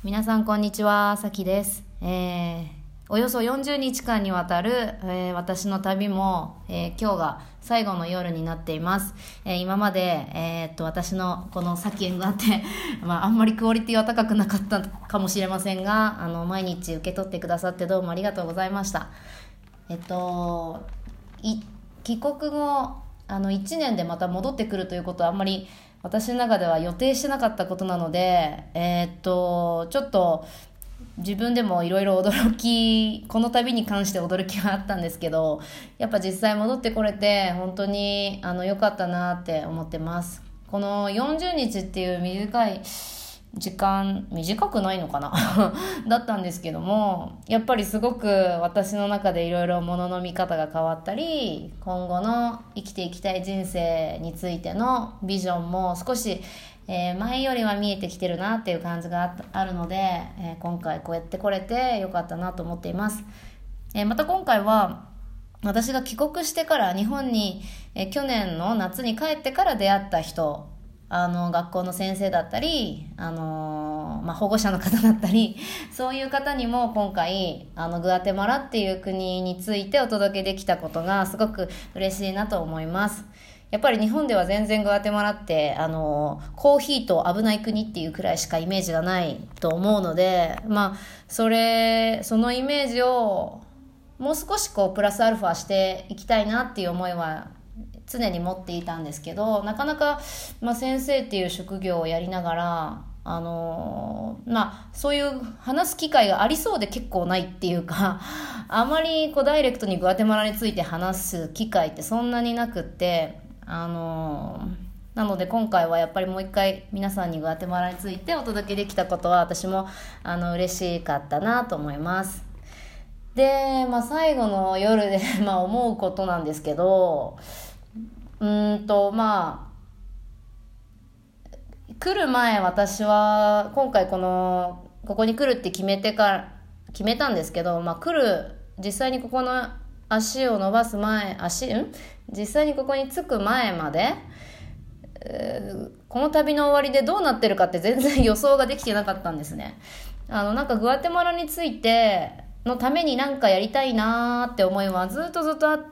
皆さんこんにちは、さきです。およそ40日間にわたる、私の旅も、今日が最後の夜になっています。今まで、私のこのさきがあって、あんまりクオリティは高くなかったかもしれませんが、毎日受け取ってくださってどうもありがとうございました。帰国後1年でまた戻ってくるということはあんまり私の中では予定してなかったことなので、ちょっと自分でもいろいろこの旅に関して驚きがあったんですけど、やっぱ実際戻ってこれて本当に良かったなって思ってます。この40日っていう短い時間、短くないのかなだったんですけども、やっぱりすごく私の中でいろいろものの見方が変わったり、今後の生きていきたい人生についてのビジョンも少し、前よりは見えてきてるなっていう感じがあるので、今回こうやって来れてよかったなと思っています。また今回は私が帰国してから日本に、去年の夏に帰ってから出会った人、学校の先生だったり、保護者の方だったり、そういう方にも今回グアテマラっていう国についてお届けできたことがすごく嬉しいなと思います。やっぱり日本では全然グアテマラってコーヒーと危ない国っていうくらいしかイメージがないと思うので、そのイメージをもう少しプラスアルファしていきたいなっていう思いは常に持っていたんですけど、なかなか、先生っていう職業をやりながらそういう話す機会がありそうで結構ないっていうかあまりダイレクトにグアテマラについて話す機会ってそんなになくって、なので今回はやっぱりもう一回皆さんにグアテマラについてお届けできたことは私も嬉しかったなと思います。で、最後の夜で思うことなんですけど、来る前私は今回ここに来るって決めたんですけど、実際にここの足を伸ばす前実際にここに着く前まで、この旅の終わりでどうなってるかって全然予想ができてなかったんですね。グアテマラについてのために何かやりたいなーって思いはずっとあって、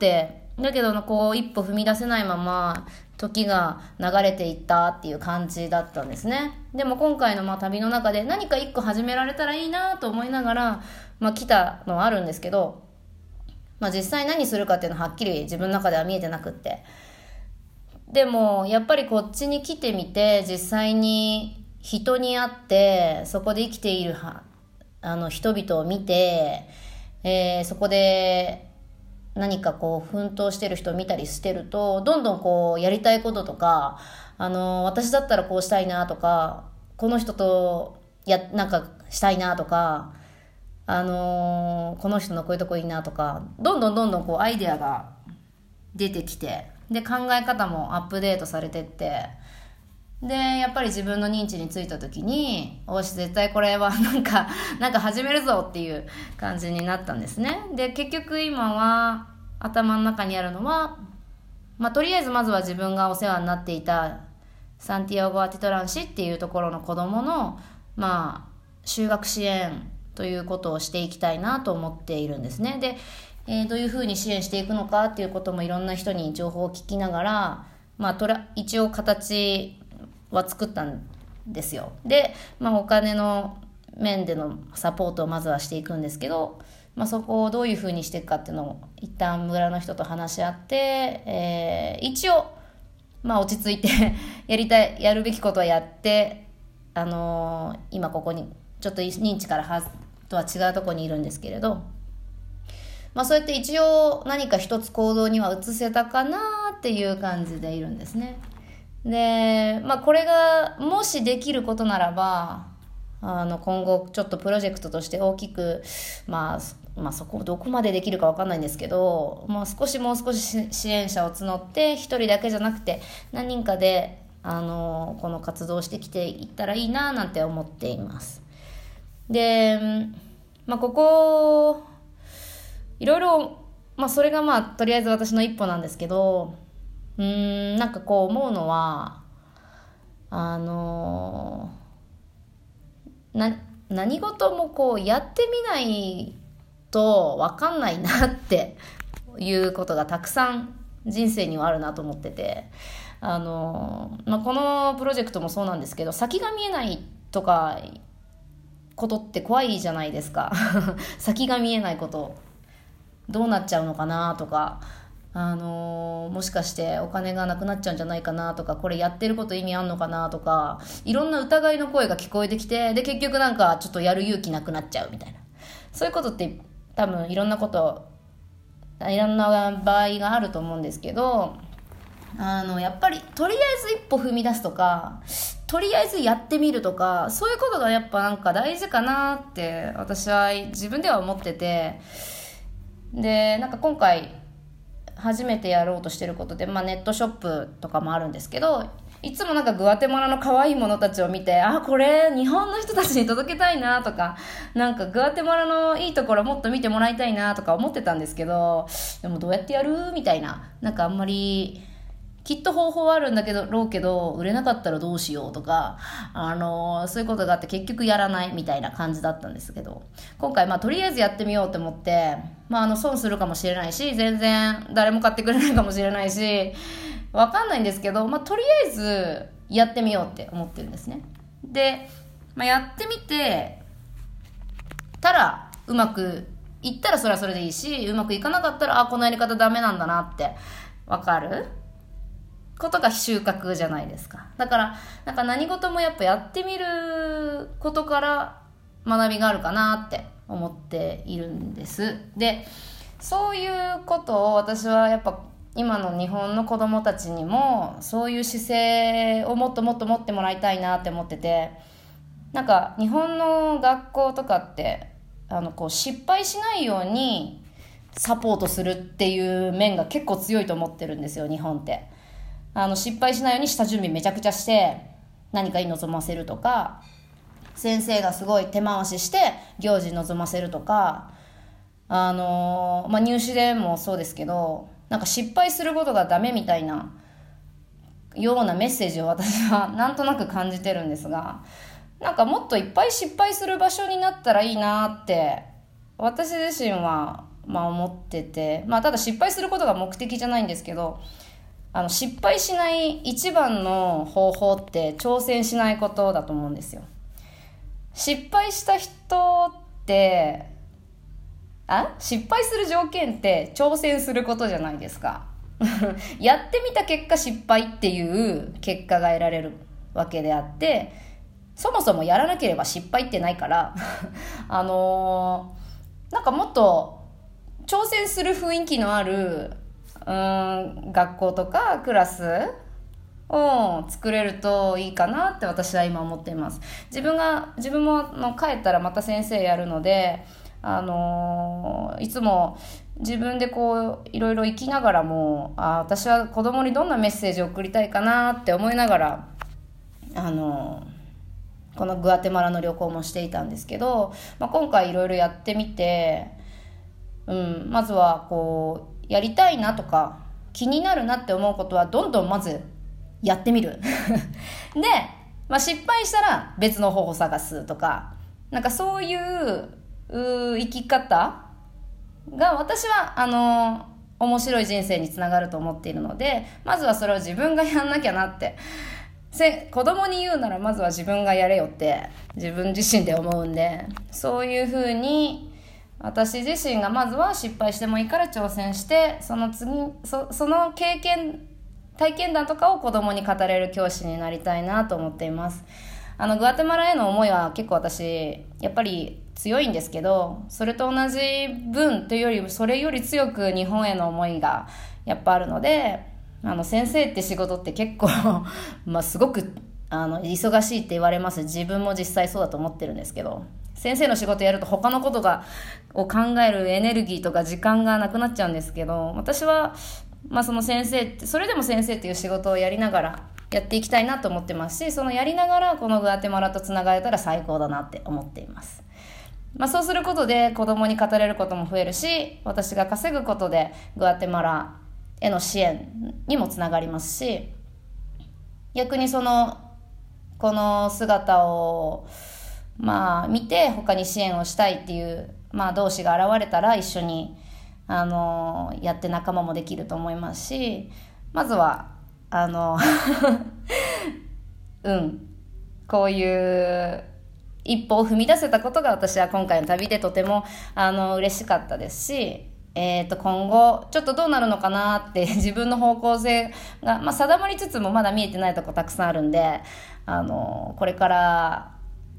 だけど一歩踏み出せないまま時が流れていったっていう感じだったんですね。でも今回の旅の中で何か一個始められたらいいなと思いながら、来たのはあるんですけど、実際何するかっていうのははっきり自分の中では見えてなくって、でもやっぱりこっちに来てみて実際に人に会ってそこで生きている人々を見て、そこで何か奮闘してる人を見たりしてると、どんどんやりたいこととか、私だったらこうしたいなとか、この人となんかしたいなとか、この人のこういうとこいいなとか、どんどんアイデアが出てきて、で考え方もアップデートされてって、でやっぱり自分の認知についた時に、絶対これはなんか始めるぞっていう感じになったんですね。で結局今は頭の中にあるのは、とりあえずまずは自分がお世話になっていたサンティアゴ・アティトラン市っていうところの子どもの就学支援ということをしていきたいなと思っているんですね。で、どういうふうに支援していくのかっていうこともいろんな人に情報を聞きながら、一応形は作ったんですよ。で、お金の面でのサポートをまずはしていくんですけど、そこをどういうふうにしていくかっていうのを一旦村の人と話し合って、一応落ち着いてやるべきことはやって、今ここにちょっと認知からとは違うところにいるんですけれど、そうやって一応何か一つ行動には移せたかなっていう感じでいるんですね。で、これがもしできることならば、今後ちょっとプロジェクトとして大きく、そこどこまでできるか分かんないんですけど、もう少し支援者を募って一人だけじゃなくて何人かでこの活動をしてきていったらいいななんて思っています。で、ここいろいろ、それがとりあえず私の一歩なんですけど、思うのは何事もこうやってみないと分かんないなっていうことがたくさん人生にはあるなと思ってて、このプロジェクトもそうなんですけど、先が見えないとかことって怖いじゃないですか先が見えないこと、どうなっちゃうのかなとか、もしかしてお金がなくなっちゃうんじゃないかなとか、これやってること意味あんのかなとか、いろんな疑いの声が聞こえてきて、で結局なんかちょっとやる勇気なくなっちゃうみたいな、そういうことって多分いろんな場合があると思うんですけど、やっぱりとりあえず一歩踏み出すとか、とりあえずやってみるとか、そういうことがやっぱなんか大事かなって私は自分では思ってて、でなんか今回初めてやろうとしてることで、ネットショップとかもあるんですけど、いつもなんかグアテマラの可愛いものたちを見て、これ日本の人たちに届けたいなとか、なんかグアテマラのいいところもっと見てもらいたいなとか思ってたんですけど、でもどうやってやるみたいな、なんかあんまりきっと方法はあるんだけど売れなかったらどうしようとか、そういうことがあって結局やらないみたいな感じだったんですけど、今回とりあえずやってみようと思って、損するかもしれないし、全然誰も買ってくれないかもしれないし、わかんないんですけど、とりあえずやってみようって思ってるんですね。で、やってみてたらうまくいったらそれはそれでいいし、うまくいかなかったらこのやり方ダメなんだなってわかることが収穫じゃないですか。だからなんか何事もやっぱやってみることから学びがあるかなって思っているんです。で、そういうことを私はやっぱ今の日本の子どもたちにもそういう姿勢をもっともっと持ってもらいたいなって思ってて、なんか日本の学校とかってこう失敗しないようにサポートするっていう面が結構強いと思ってるんですよ、日本って。失敗しないように下準備めちゃくちゃして何かに臨ませるとか、先生がすごい手回しして行事に臨ませるとか、入試でもそうですけど、なんか失敗することがダメみたいなようなメッセージを私はなんとなく感じてるんですが、なんかもっといっぱい失敗する場所になったらいいなって私自身は思ってて、ただ失敗することが目的じゃないんですけど、失敗しない一番の方法って挑戦しないことだと思うんですよ。失敗した人って失敗する条件って挑戦することじゃないですかやってみた結果失敗っていう結果が得られるわけであって、そもそもやらなければ失敗ってないからなんかもっと挑戦する雰囲気のある学校とかクラスを作れるといいかなって私は今思っています。自分も帰ったらまた先生やるので、いつも自分でこういろいろ生きながらも、私は子供にどんなメッセージを送りたいかなって思いながらこのグアテマラの旅行もしていたんですけど、今回いろいろやってみて、まずはこうやりたいなとか気になるなって思うことはどんどんまずやってみるで、失敗したら別の方法探すとか、なんかそういう生き方が私は面白い人生につながると思っているので、まずはそれを自分がやんなきゃなって、子供に言うならまずは自分がやれよって自分自身で思うんで、そういう風に私自身がまずは失敗してもいいから挑戦して、その体験談とかを子供に語れる教師になりたいなと思っています。グアテマラへの思いは結構私やっぱり強いんですけど、それと同じ分というよりそれより強く日本への思いがやっぱあるので、先生って仕事って結構すごく忙しいって言われます。自分も実際そうだと思ってるんですけど、先生の仕事やると他のことを考えるエネルギーとか時間がなくなっちゃうんですけど、私はそのそれでも先生っていう仕事をやりながらやっていきたいなと思ってますし、そのやりながらこのグアテマラとつながれたら最高だなって思っています。そうすることで子供に語れることも増えるし、私が稼ぐことでグアテマラへの支援にもつながりますし、逆にこの姿を見て他に支援をしたいっていう、同志が現れたら一緒に、やって仲間もできると思いますし、まずは、こういう一歩を踏み出せたことが私は今回の旅でとても嬉しかったですし、今後ちょっとどうなるのかなって自分の方向性が、定まりつつもまだ見えてないとこたくさんあるんで、これから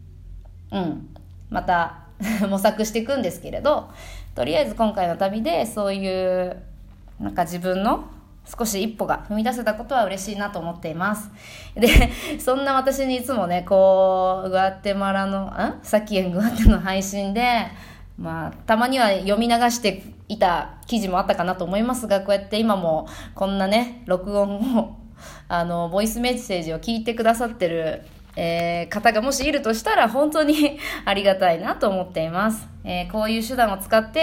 また模索していくんですけれど、とりあえず今回の旅でそういう自分の少し一歩が踏み出せたことは嬉しいなと思っています。で、そんな私にいつもね、グアテマラのサキエングアテの配信で、たまには読み流していた記事もあったかなと思いますが、こうやって今もこんなね、録音をボイスメッセージを聞いてくださってる方がもしいるとしたら本当にありがたいなと思っています。こういう手段を使って、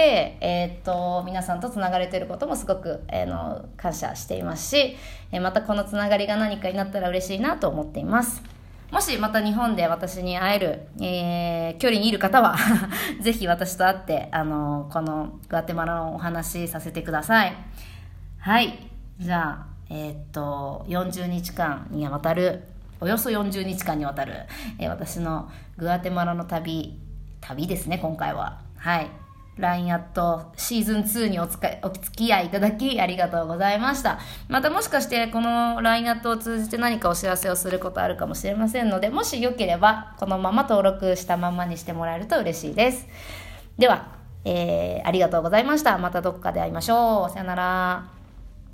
皆さんとつながれていることもすごく、感謝していますし、またこのつながりが何かになったら嬉しいなと思っています。もしまた日本で私に会える、距離にいる方はぜひ私と会ってこのグアテマラのお話させてください。はい、じゃあ40日間にわたるおよそ40日間にわたる、私のグアテマラの旅ですね、今回は。はい。LINE アットシーズン2にお付き合いいただきありがとうございました。またもしかしてこの LINE アットを通じて何かお知らせをすることあるかもしれませんので、もしよければこのまま登録したままにしてもらえると嬉しいです。では、ありがとうございました。またどこかで会いましょう。さよなら。